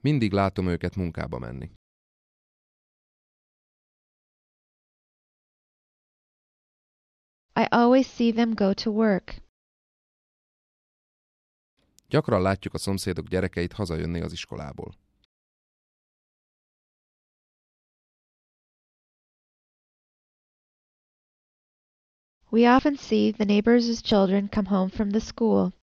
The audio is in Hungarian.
Mindig látom őket munkába menni. I always see them go to work. Gyakran látjuk a szomszédok gyerekeit hazajönni az iskolából. We often see the neighbors' children come home from the school.